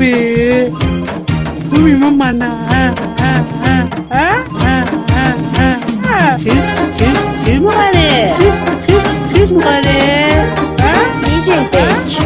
خوبی مامانا. چیز مقاله چیز مقاله دیجی بیک.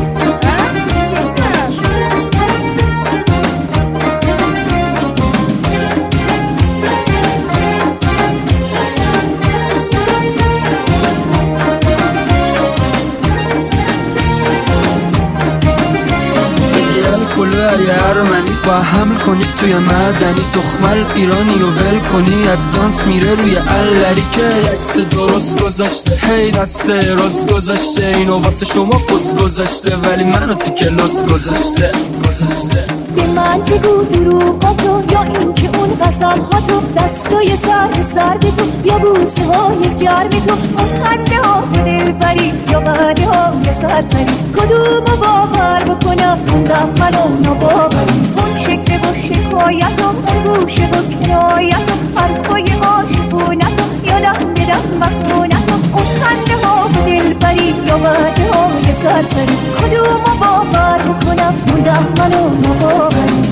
کلو ارمنی با حمل کنی توی مدنی دخمل ایرانی و ول کنی ادوانس میره روی اللری که عکس درست گذاشته هی دسته راست گذاشته اینو واسه شما پست گذاشته ولی منو تو کلاس گذاشته. به من بگو دروغاتو یا این که اون قسم هاتو دستای سرد تو یا بوسه های گرم تو اون خنده ها و دل برید یا وعده های سرسری کدومو باور بکنم موندم منو ناباوری اون شکل و شکایتو اون گوشه و کنایتو حرفای عاشقونتو یادم بدم مکنتو اون خنده ها و دل برید یا وعده های سرسری کدومو باور بکنم موندم منو ناباوری.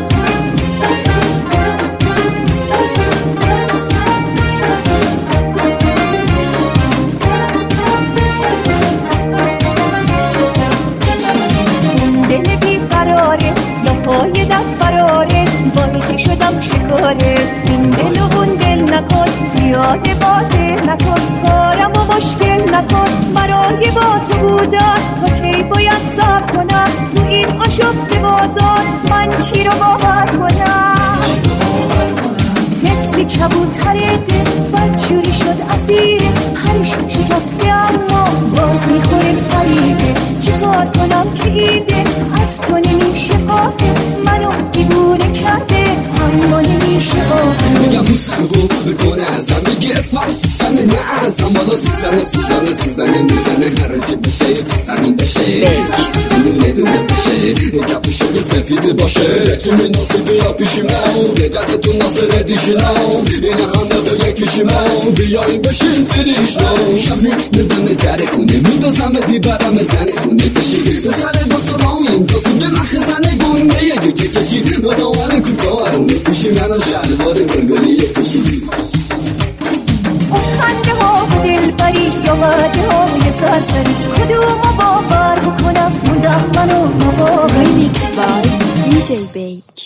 دل بیقراره یا پای دست فراره باری که شدم شکاره این دل و اون دل نکن زیاد باطل نکن کارم و مشکل نکن برای با تو بودن تا کی باید صبر کنم تو این آشفت بازار من چی رو باور کنم طفل کبوتر دل بدجوری شد اسیر هرش شکسته اما باز میخوره فریبه چیکار کنم که ایده از تو نمیشه قافه منو دیوونه کرده اما نمیشه قافه میگم بوسنگو بکنه ازم بگی اسمم سیزنه نه ازم بالا سیزنه میزنه هرچی بشه سیزنی بشه دونه بشه کفشو سفید باشه چون ناصبی یا پیشیمم رجعتتون ناصر دیشنم این همه تو یکیشیمم بیاییم بشین سریشنم شمه ندانه در خونه میدازم بیبرم زن خونه بشی بسر بسرام این دوستم یه مخ زنه گونه یه جو که کشی نداوان کتارم پیشی منو شلوار گلگلی کشی اون خنده ها و دل بری یا وعده های سرسری کدومو باور بکنم موندم منو نباوری. Remix by DJ Bake.